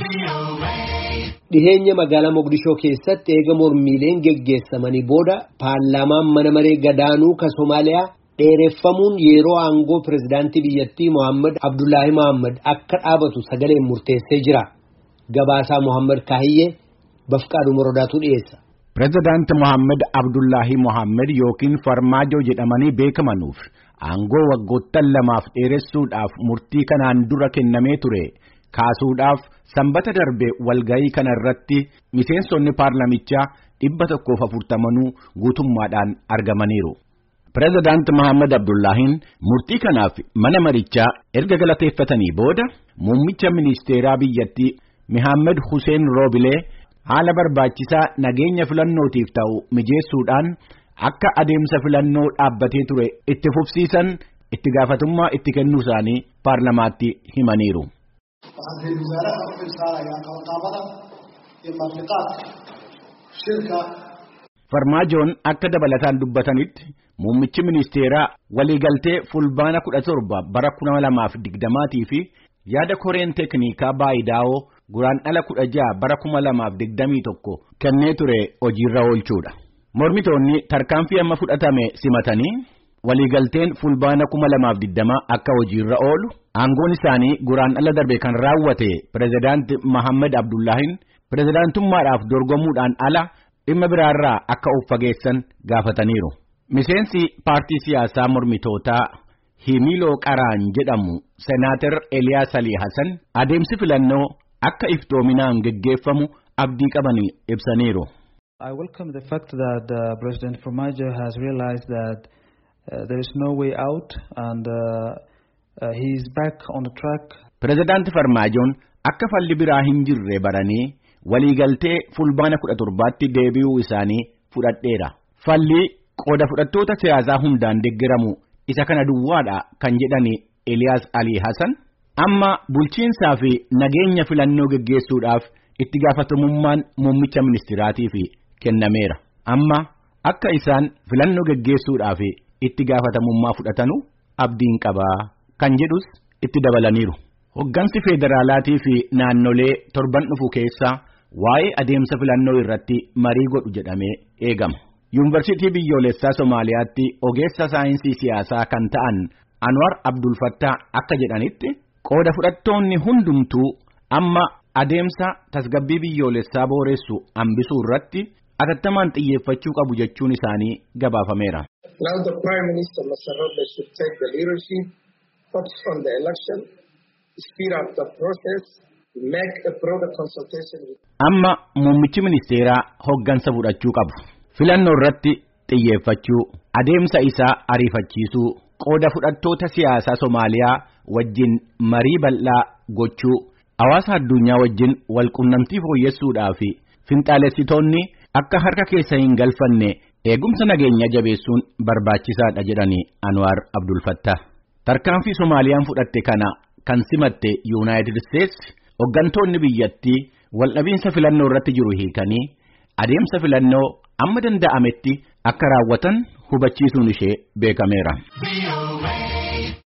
Dhiheenya magaalaa Mogadishoo keessatti eega mormiileen geggeessamanii booda paarlaamaan mana maree gadaanuu ka Somaaliyaa dheereffamuun yeroo aangoo pirezidaantii biyyattii Mohaammed Abdullaahi Mohaammed akka dhaabatu sagaleen murteessee jira. Gabaasaa Mohaammed Kaahiyyee Bafqaaduu Morodaatu dhiyeessa. Pirezidaanti Mohaammed Abdullaahi Mohaammed yookiin Farmaajoo jedhamanii beekamanuuf aangoo waggoottan lamaaf dheeressuudhaaf murtii kanaan dura kennamee ture kaasuudhaaf sanbata darbe walgayii kana irratti miseensonni paarlamichaa 140 guutummaadhaan argamaniiru. Pirezidaanti Mohaammed Abdullaahiin murtii kanaaf mana marichaa erga galateeffatanii booda muummicha ministeeraa biyyattii Mohaammed Hussein Roobilee haala barbaachisaa nageenya filannootiif ta'u mijeessuudhaan akka adeemsa filannoo dhaabbatee ture itti fufsiisan itti gaafatummaa itti kennuu isaanii paarlamaatti himaniiru. Farmaajoon akka dabalataan dubbatanitti muummichi ministeeraa waliigaltee fulbaana 17 bara 2020 fi yaada koreen tekniikaa Baayidaawoo guraandhala 16 bara 2021 kennee ture hojiirra oolchuudha. Mormitoonni tarkaanfii amma fudhatame simatanii waliigalteen fulbaana 2020 akka hojiirra oolu aangoon isaanii guraandhala darbe kan raawwate pirezidaanti Mohaammed Abdullaahiin pirezidaantummaadhaaf dorgomuudhaan ala dhimma biraarraa akka of fageessan gaafataniiru. Miseensi paartii siyaasaa mormitootaa Himiloo Qaraan jedhamu Senaatar Eliyaas Ali Hassan adeemsi filannoo akka iftoominaan geggeeffamu abdii qabanii ibsaniiru. I welcome the fact that President Farmaajo has realized that there is no way out and he is back on the track. President Farmaajoon akka falli biraa hin jirre baranii waliigaltee fulbaana 17tti deebi'uu isaanii fudhadheera. Falli qooda fudhattoota siyaasaa hundaan deeggaramu isa kana duwwaadha kan jedhani Eliyaas Ali Hassan amma bulchiinsaa fi nageenya filannoo geggeessuudhaaf itti gaafatamummaan muummicha ministeeraatii fi kennameera. Amma akka isaan filannoo geggeessuudhaaf itti gaafatamummaa fudhatanu abdiin qabaa kan jedhus itti dabalaniiru. Hoggansi federaalaatii fi naannolee torban dhufu keessaa waa'ee adeemsa filannoo irratti marii godhu jedhamee eegama. Yuunivarsiitii biyyoolessaa Somaaliyaatti ogeessa saayinsii siyaasaa kan ta'an Anwar Abdul Fattah akka jedhanitti qooda fudhattoonni hundumtuu amma adeemsa tasgabbii biyyoolessaa booressu hambisuu irratti atattamaan xiyyeeffachuu qabu jechuun isaanii gabaafameera. Now the Prime Minister Mr. Robles should take the leadership, focus on the election, speed up the process, make a broader consultation. Amma muummichi ministeeraa hoggansa fudhachuu qabu. Filannoo irratti xiyyeeffachuu, adeemsa isaa ariifachiisuu, qooda fudhattoota siyaasaa Somaaliyaa wajjin marii bal'aa gochuu, hawaasa addunyaa wajjin walqunnamtii fooyyessuudhaa fi finxaalessitoonni akka harka keessa hin galfanne eegumsa nageenya jabeessuun barbaachisaadha jedhani Anwar Abdul Fattah. Tarkaanfii Somaaliyaan fudhatte kana kan simatte United States hoggantoonni biyyattii waldhabiinsa filannoo irratti jiru hiikanii adeemsa filannoo amma danda'ametti akka raawwatan hubachiisuun ishee beekameera.